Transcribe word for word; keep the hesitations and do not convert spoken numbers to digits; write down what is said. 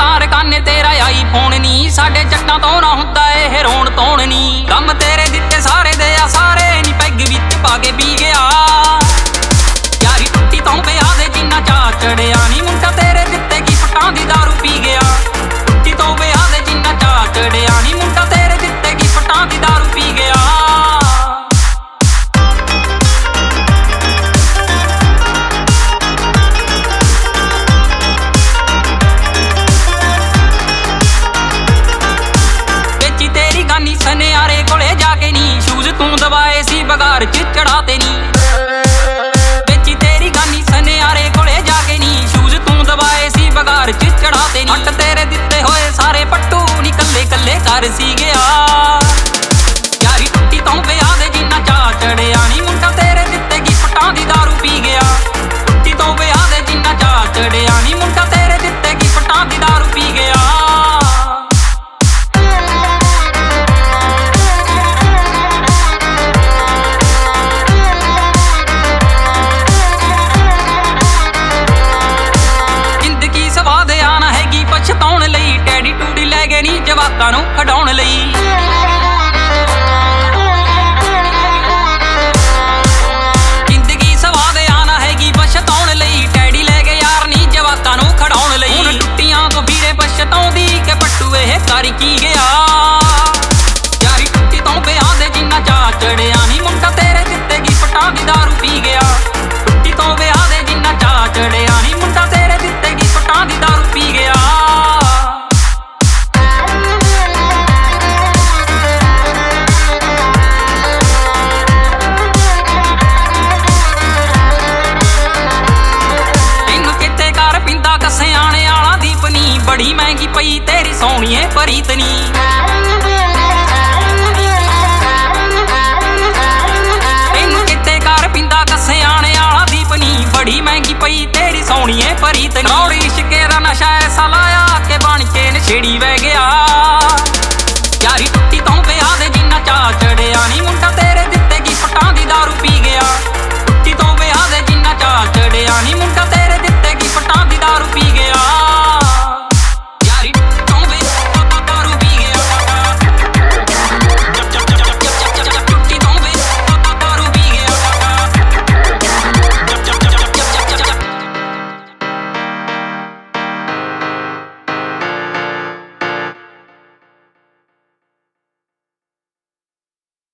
ਤਾਂ ਰਕਾਨੇ ਤੇਰਾ ਆਈ ਫੋਨ ਨੀ, ਸਾਡੇ ਜੱਟਾਂ ਤੋਂ ਨਾ ਹੁੰਦਾ ਇਹ ਰੋਣ ਧੋਣ ਨੀ। ਕੰਮ ਤੇਰੇ ਦਿੱਤੇ ਸਾਰੇ ਦੇ ਆ ਸਾਰੇ ਨੀ, ਪੈਗ ਵਿੱਚ ਪਾ ਕੇ ਪੀ ਗਿਆ। ਯਾਰੀ ਟੁੱਟੀ ਤੋਂ ਵਿਆਹ ਦੇ ਜਿੰਨਾ ਚਾਅ ਚੜਿਆ ਨੀ, ਮੁੰਡਾ ਤੇਰੇ ਦਿੱਤੇ ਕੀ ਫਟਾਂ ਦੀ ਦਾਰੂ ਪੀ ਗਿਆ। ਟੁੱਟੀ ਤੋਂ ਵਿਆਹ ਦੇ ਜਿੰਨਾ ਚਾਅ ਚੜਿਆ ਨੀ, ਮੁੰਡਾ ਤੇਰੇ ਦਿੱਤੇ ਕੀ ਫਟਾਂ ਦੀ ਦਾਰੂ ਪੀ ਗਿਆ। ਸਨਿਆਰੇ ਕੋਲੇ ਜਾ ਕੇ ਨੀ, ਸ਼ੂਜ਼ ਤੂੰ ਦਵਾਏ ਸੀ ਬਗਾਰ ਚ ਚੜਾਤੇ ਨੀ। ਵੇਚੀ ਤੇਰੀ ਗਾਨੀ ਸਨਿਆਰੇ ਕੋਲੇ ਜਾ ਕੇ ਨੀ, ਸ਼ੂਜ਼ ਤੂੰ ਦਵਾਏ ਸੀ ਬਗਾਰ ਚ ਚੜਾਤੇ ਨੀ। ਹੱਟ ਤੇਰੇ ਦਿੱਤੇ ਹੋਏ ਸਾਰੇ ਪੱਟੂ ਨੀ, ਕੱਲੇ ਕੱਲੇ ਘਰ ਸੀ ਗਿਆ। ਯਾਰੀ ਟੁੱਟੀ ਤੋਂ ਵਿਆਹ ਦੇ ਜਿੰਨਾ ਚਾਅ ਚੜਿਆ ਨੀ, ਮੁੰਡਾ ਤੇਰੇ ਦਿੱਤੇ ਕੀ ਫਟਾਂ ਦੀ ਦਾਰੂ ਪੀ ਗਿਆ। ਟੁੱਟੀ ਤੋਂ ਵਿਆਹ ਦੇ ਜਿੰਨਾ ਚਾਅ ਚੜਿਆ ਨੀ, ਮੁੰਡਾ ਤੇਰੇ ਦਿੱਤੇ ਕੀ ਫਟਾਂ ਦੀ ਦਾਰੂ ਪੀ ਗਿਆ। ਪਛਤਾਉਣ ਲਈ ਟੈਡੀ ਟੂਡੀ ਲੈ ਗਏ ਨੀ ਜਵਾਕਾਂ ਨੂੰ ਖਡਾਉਣ ਲਈ। ਜ਼ਿੰਦਗੀ ਸਵਾਦ ਆਣਾ ਹੈਗੀ ਪਛਤਾਉਣ ਲਈ, ਟੈਡੀ ਲੈ ਗਏ ਯਾਰ ਨੀ ਜਵਾਕਾਂ ਨੂੰ ਖਡਾਉਣ ਲਈ। ਹੁਣ ਟੁੱਟੀਆਂ ਤੋਂ ਵੀਰੇ ਪਛਤਾਉਂਦੀ ਕਿ ਪੱਟੂ ਇਹ ਕਰ ਕੀ ਗਿਆ। ਯਾਰੀ ਟੁੱਟੀ ਤੋਂ ਵਿਆਹ ਦੇ ਜਿੰਨਾ ਚਾਅ ਚੜਿਆ ਨੀ, ਮੁੰਡਾ ਤੇਰੇ ਦਿੱਤੇ ਕੀ ਫਟਾਂ ਦੀ ਦਾਰੂ ਪੀ ਗਿਆ। ਟੁੱਟੀ ਤੋਂ ਵਿਆਹ ਦੇ ਜਿੰਨਾ ਚਾਅ ਚੜਿਆ ਨੀ, ਮੁੰਡਾ ਤੇਰੇ ਦਿੱਤੇ ਕੀ ਫਟਾਂ ਦੀ ਦਾਰੂ ਪੀ ਗਿਆ। ਸਿਆਣੇ ਆਲਾ ਦੀਪਨੀ ਬੜੀ ਮਹਿੰਗੀ ਪਈ ਤੇਰੀ ਸੋਹਣੀਏ ਪ੍ਰੀਤਨੀ। ਇਹਨੂੰ ਕਿਤੇ ਕਰ ਪਿੰਦਾ ਸਿਆਣੇ ਆਲਾ ਦੀਪਨੀ ਬੜੀ ਮਹਿੰਗੀ ਪਈ ਤੇਰੀ ਸੋਹਣੀਏ ਪ੍ਰੀਤਨੀ। ਰੌੜੀ ਇਸ਼ਕੇ ਦਾ ਨਸ਼ਾ ਐਸਾ ਲਾਇਆ ਕਿ ਬਣ ਕੇ ਨਸ਼ੇੜੀ ਵਹਿ ਗਿਆ।